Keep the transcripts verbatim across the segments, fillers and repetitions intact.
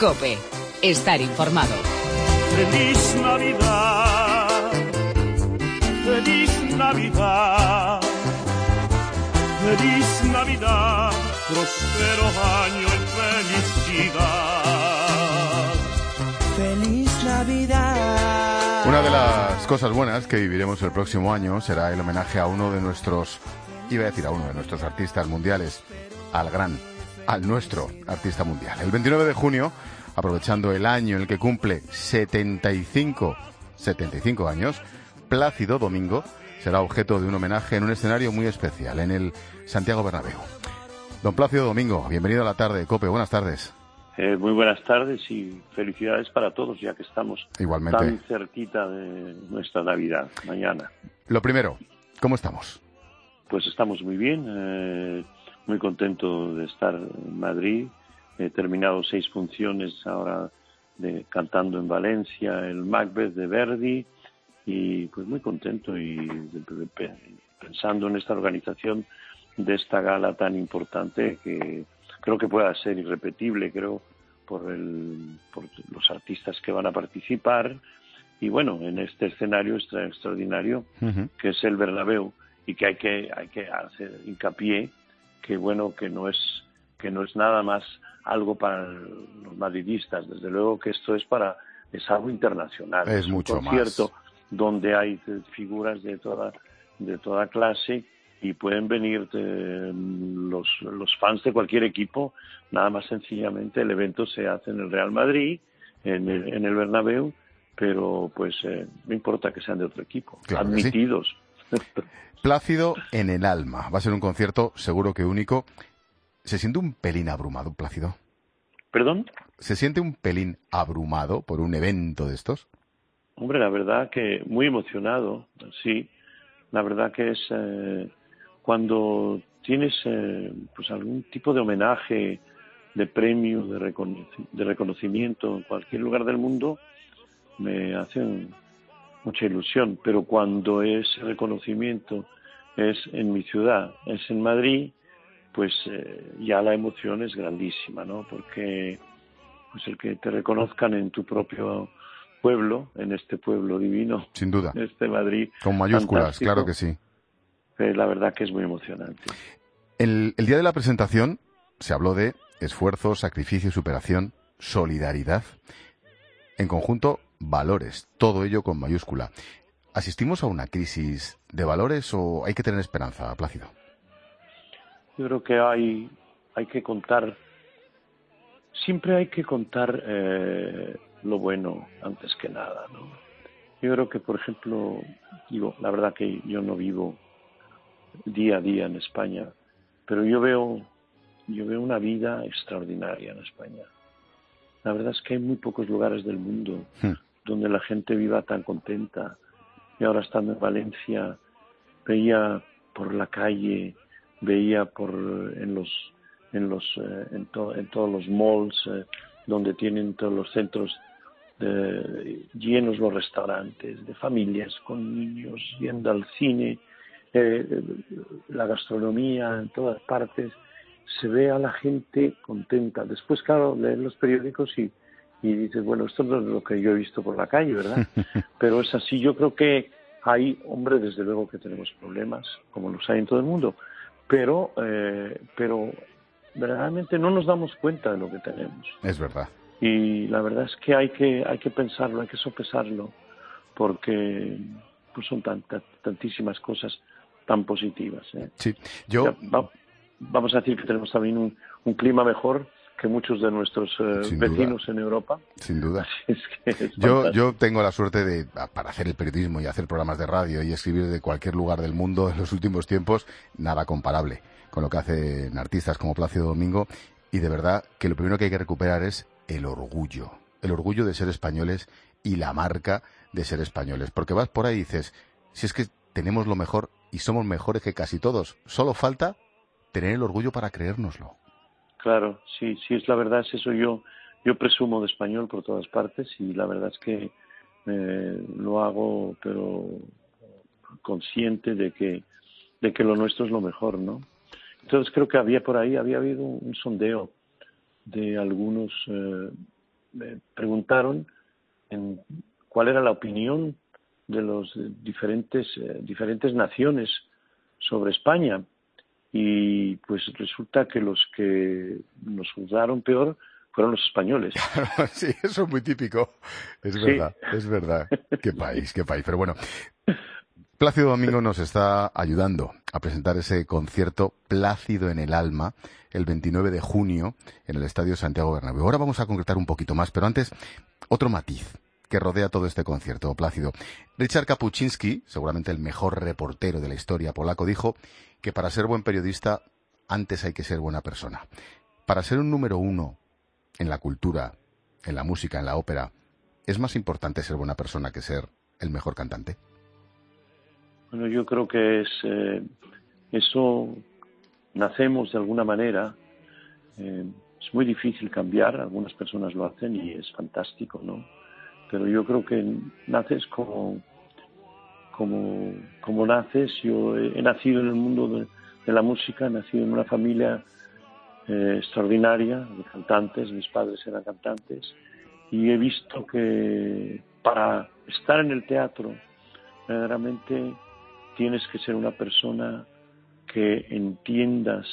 COPE. Estar informado. Feliz Navidad, feliz Navidad, feliz Navidad, próspero año y felicidad. Feliz Navidad. Una de las cosas buenas que viviremos el próximo año será el homenaje a uno de nuestros, iba a decir a uno de nuestros artistas mundiales, al gran, al nuestro artista mundial. El veintinueve de junio, aprovechando el año en el que cumple setenta y cinco años, Plácido Domingo será objeto de un homenaje en un escenario muy especial, en el Santiago Bernabéu. Don Plácido Domingo, bienvenido a la tarde, COPE, buenas tardes. Eh, muy buenas tardes y felicidades para todos, ya que estamos Igualmente. tan cerquita de nuestra Navidad, mañana. Lo primero, ¿cómo estamos? Pues estamos muy bien, eh, muy contento de estar en Madrid. He terminado seis funciones ahora de, cantando en Valencia, el Macbeth de Verdi, y pues muy contento y de, de, de, pensando en esta organización de esta gala tan importante que creo que pueda ser irrepetible, creo, por, el, por los artistas que van a participar y bueno, en este escenario extra, extraordinario uh-huh. que es el Bernabéu y que hay que hay que hacer hincapié que bueno que no es que no es nada más algo para los madridistas, desde luego que esto es para es algo internacional, es, es mucho un concierto más. Donde hay figuras de toda de toda clase y pueden venir de, los los fans de cualquier equipo, nada más sencillamente el evento se hace en el Real Madrid, en el, en el Bernabéu, pero pues eh, no importa que sean de otro equipo, claro admitidos. Sí. Plácido en el alma, va a ser un concierto seguro que único. ¿Se siente un pelín abrumado, Plácido? ¿Perdón? ¿Se siente un pelín abrumado por un evento de estos? Hombre, la verdad que muy emocionado, sí. La verdad que es eh, cuando tienes eh, pues algún tipo de homenaje, de premio, de, recono- de reconocimiento en cualquier lugar del mundo, me hace mucha ilusión. Pero cuando ese reconocimiento es en mi ciudad, es en Madrid, pues eh, ya la emoción es grandísima, ¿no? Porque pues el que te reconozcan en tu propio pueblo, en este pueblo divino, sin duda, en este Madrid, con mayúsculas, claro que sí. Eh, la verdad que es muy emocionante. El, el día de la presentación se habló de esfuerzo, sacrificio, superación, solidaridad, en conjunto valores, todo ello con mayúscula. ¿Asistimos a una crisis de valores o hay que tener esperanza, Plácido? Yo creo que hay hay que contar, siempre hay que contar eh, lo bueno antes que nada, ¿no? Yo creo que, por ejemplo, digo, la verdad que yo no vivo día a día en España, pero yo veo yo veo una vida extraordinaria en España. La verdad es que hay muy pocos lugares del mundo hmm. donde la gente viva tan contenta. Y ahora estando en Valencia veía por la calle, veía por en los en los eh, en, to, en todos los malls eh, donde tienen todos los centros de, llenos los restaurantes de familias con niños yendo al cine, eh, la gastronomía en todas partes, se ve a la gente contenta. Después, claro, lees los periódicos y, y dices, bueno, esto no es lo que yo he visto por la calle, ¿verdad? Pero es así. Yo creo que hay, hombre, desde luego que tenemos problemas, como los hay en todo el mundo, pero eh, pero verdaderamente no nos damos cuenta de lo que tenemos. Es verdad. Y la verdad es que hay que hay que pensarlo, hay que sopesarlo, porque pues son tantas, tantísimas cosas tan positivas, ¿eh? Sí, yo... Ya, va, vamos a decir que tenemos también un, un clima mejor que muchos de nuestros eh, vecinos en Europa. Sin duda. Es que es yo, yo tengo la suerte de, para hacer el periodismo y hacer programas de radio y escribir de cualquier lugar del mundo en los últimos tiempos, nada comparable con lo que hacen artistas como Plácido Domingo. Y de verdad que lo primero que hay que recuperar es el orgullo. El orgullo de ser españoles y la marca de ser españoles. Porque vas por ahí y dices, si es que tenemos lo mejor y somos mejores que casi todos, solo falta tener el orgullo para creérnoslo. Claro, sí, sí, es la verdad, es eso. Yo yo presumo de español por todas partes y la verdad es que eh, lo hago, pero consciente de que de que lo nuestro es lo mejor, ¿no? Entonces creo que había por ahí, había habido un sondeo de algunos eh, me preguntaron en cuál era la opinión de los diferentes eh, diferentes naciones sobre España, y pues resulta que los que nos juzgaron peor fueron los españoles. Sí, eso es muy típico. Es Sí. verdad, es verdad. Qué país, qué país. Pero bueno, Plácido Domingo nos está ayudando a presentar ese concierto Plácido en el alma el veintinueve de junio en el Estadio Santiago Bernabéu. Ahora vamos a concretar un poquito más, pero antes, otro matiz que rodea todo este concierto, Plácido. Richard Kapuczynski, seguramente el mejor reportero de la historia polaco, dijo que para ser buen periodista antes hay que ser buena persona. Para ser un número uno en la cultura, en la música, en la ópera, ¿es más importante ser buena persona que ser el mejor cantante? Bueno, yo creo que es eh, eso, nacemos de alguna manera. Eh, es muy difícil cambiar, algunas personas lo hacen y es fantástico, ¿no? Pero yo creo que naces como como como naces. Yo he, he nacido en el mundo de, de la música, he nacido en una familia eh, extraordinaria de cantantes, mis padres eran cantantes, y he visto que para estar en el teatro verdaderamente tienes que ser una persona que entiendas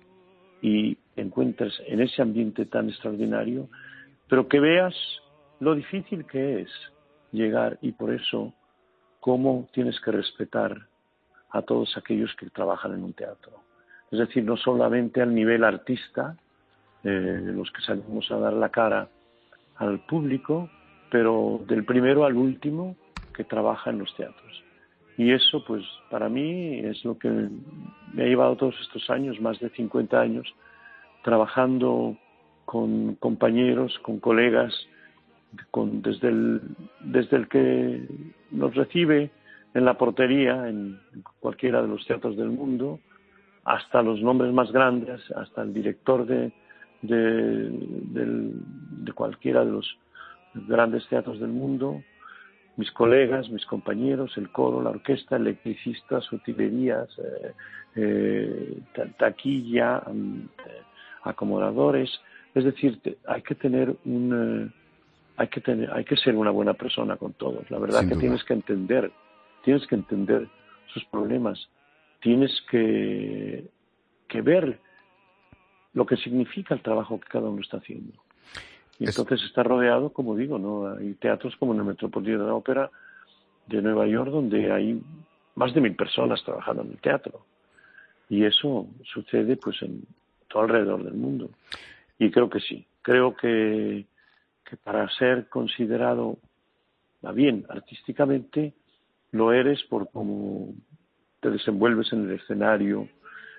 y encuentres en ese ambiente tan extraordinario, pero que veas lo difícil que es llegar, y por eso cómo tienes que respetar a todos aquellos que trabajan en un teatro. Es decir, no solamente al nivel artista, eh, los que salimos a dar la cara al público, pero del primero al último que trabaja en los teatros. Y eso, pues, para mí es lo que me ha llevado todos estos años, más de cincuenta años, trabajando con compañeros, con colegas, con, desde el, desde el que nos recibe en la portería, en cualquiera de los teatros del mundo, hasta los nombres más grandes, hasta el director de, de, de, de cualquiera de los grandes teatros del mundo, mis colegas, mis compañeros, el coro, la orquesta, electricistas, utilerías, eh, eh, taquilla, eh, acomodadores. Es decir, hay que tener un, eh, hay que tener, hay que ser una buena persona con todos. La verdad. Sin que duda. Tienes que entender, tienes que entender sus problemas, tienes que que ver lo que significa el trabajo que cada uno está haciendo. Y entonces está rodeado, como digo, ¿no? Hay teatros como en el Metropolitan Opera de Nueva York, donde hay más de mil personas trabajando en el teatro. Y eso sucede pues en todo alrededor del mundo. Y creo que sí. Creo que, que para ser considerado va bien artísticamente, lo eres por cómo te desenvuelves en el escenario,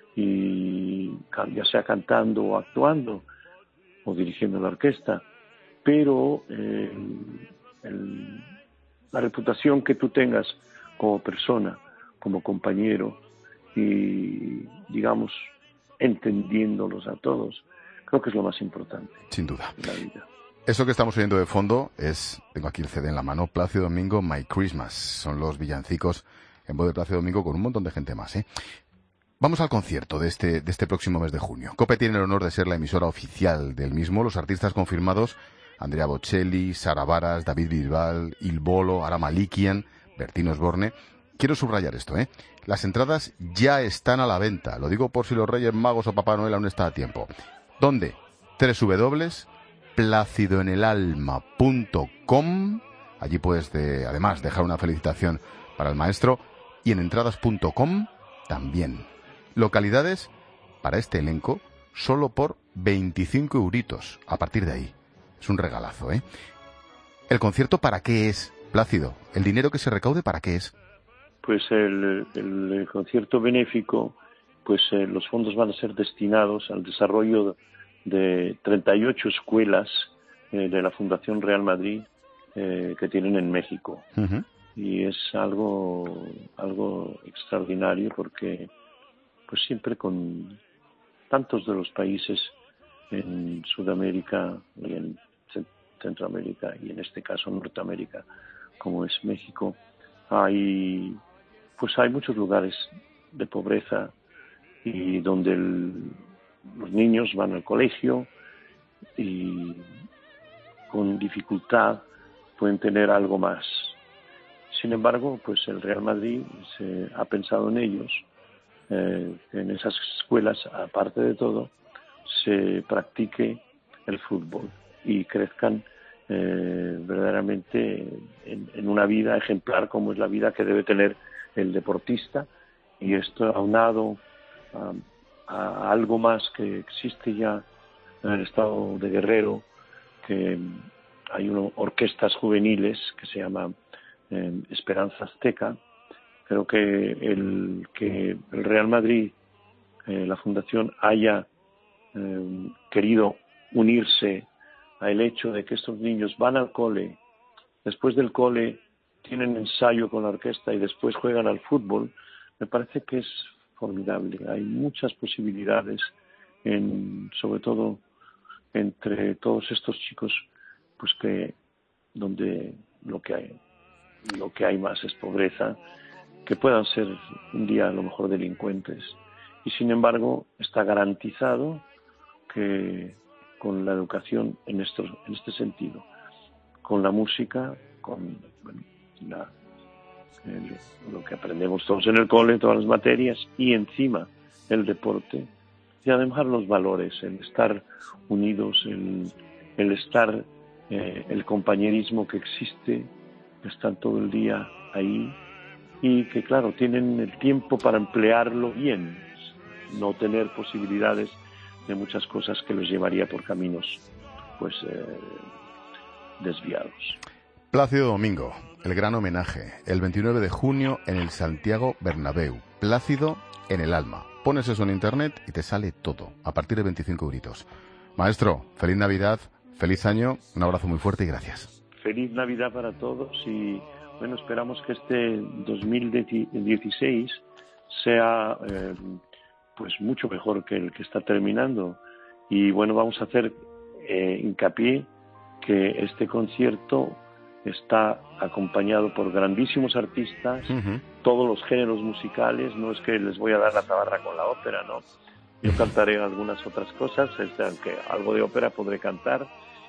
y ya sea cantando o actuando o dirigiendo la orquesta, pero eh, el, la reputación que tú tengas como persona, como compañero, y digamos entendiéndolos a todos, creo que es lo más importante. Sin duda. En la vida. Eso que estamos oyendo de fondo es, tengo aquí el C D en la mano, Plácido Domingo, My Christmas. Son los villancicos en voz de Plácido Domingo con un montón de gente más, ¿eh? Vamos al concierto de este, de este próximo mes de junio. COPE tiene el honor de ser la emisora oficial del mismo. Los artistas confirmados, Andrea Bocelli, Sara Baras, David Bisbal, Il Bolo, Ara Malikian, Bertín Osborne. Quiero subrayar esto, ¿eh? Las entradas ya están a la venta. Lo digo por si los Reyes Magos o Papá Noel aún está a tiempo. ¿Dónde? doble u doble u doble u punto plácido en el alma punto com. Allí puedes, de, además, dejar una felicitación para el maestro. Y en entradas punto com también. Localidades para este elenco solo por veinticinco euritos. A partir de ahí. Es un regalazo, ¿eh? ¿El concierto para qué es, Plácido? ¿El dinero que se recaude para qué es? Pues el, el, el concierto benéfico, pues eh, los fondos van a ser destinados al desarrollo de treinta y ocho escuelas eh, de la Fundación Real Madrid eh, que tienen en México. Uh-huh. Y es algo, algo extraordinario porque pues siempre con tantos de los países en Sudamérica y en Centroamérica y en este caso Norteamérica, como es México, hay pues hay muchos lugares de pobreza y donde el, los niños van al colegio y con dificultad pueden tener algo más. Sin embargo, pues el Real Madrid se ha pensado en ellos, eh, en esas escuelas, aparte de todo, se practique el fútbol y crezcan eh, verdaderamente en, en una vida ejemplar como es la vida que debe tener el deportista, y esto aunado a, a algo más que existe ya en el estado de Guerrero, que hay unas orquestas juveniles que se llaman eh, Esperanza Azteca. Creo que el que el Real Madrid, eh, la fundación, haya eh, querido unirse al hecho de que estos niños van al cole, después del cole tienen ensayo con la orquesta y después juegan al fútbol, me parece que es formidable. Hay muchas posibilidades, en, sobre todo entre todos estos chicos, pues que donde lo que hay, lo que hay más es pobreza, que puedan ser un día a lo mejor delincuentes. Y sin embargo está garantizado que con la educación en, estos, en este sentido, con la música, con bueno, la, el, lo que aprendemos todos en el cole, todas las materias, y encima el deporte, y además los valores, el estar unidos, el, el estar, eh, el compañerismo que existe, que están todo el día ahí, y que claro, tienen el tiempo para emplearlo bien, no tener posibilidades de muchas cosas que los llevaría por caminos pues eh, desviados. Plácido Domingo, el gran homenaje, el veintinueve de junio en el Santiago Bernabéu. Plácido en el alma. Pones eso en internet y te sale todo, a partir de veinticinco euritos. Maestro, feliz Navidad, feliz año, un abrazo muy fuerte y gracias. Feliz Navidad para todos y bueno, esperamos que este dos mil dieciséis sea eh, pues mucho mejor que el que está terminando, y bueno, vamos a hacer eh, hincapié que este concierto está acompañado por grandísimos artistas, uh-huh. todos los géneros musicales. No es que les voy a dar la tabarra con la ópera, no, yo cantaré algunas otras cosas, este, aunque algo de ópera podré cantar,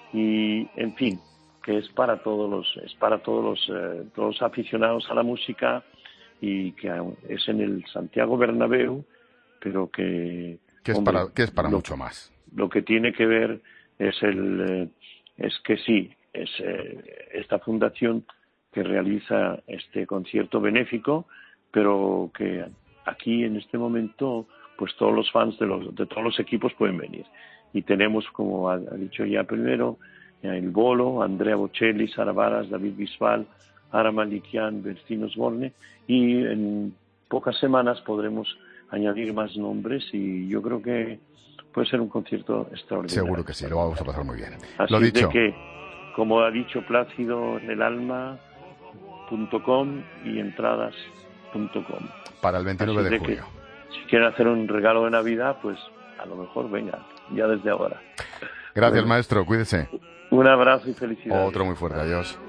y en fin, que es para todos los es para todos los eh, todos los aficionados a la música, y que es en el Santiago Bernabéu, pero que que es hombre, para que es para lo, mucho más. Lo que tiene que ver es el eh, es que sí es eh, esta fundación que realiza este concierto benéfico, pero que aquí en este momento pues todos los fans de los de todos los equipos pueden venir, y tenemos, como ha, ha dicho ya primero, el Bolo, Andrea Bocelli, Sara Varas, David Bisbal, Ara Malikian, Bertino Osborne, y en pocas semanas podremos añadir más nombres, y yo creo que puede ser un concierto extraordinario. Seguro que sí, lo vamos a pasar muy bien. Así lo dicho. de que, como ha dicho, plácido en el alma punto com y entradas punto com. Para el veintinueve de, de junio. Que, si quieren hacer un regalo de Navidad, pues a lo mejor venga, ya desde ahora. Gracias, bueno, maestro, cuídese. Un abrazo y felicidades. Otro muy fuerte, adiós.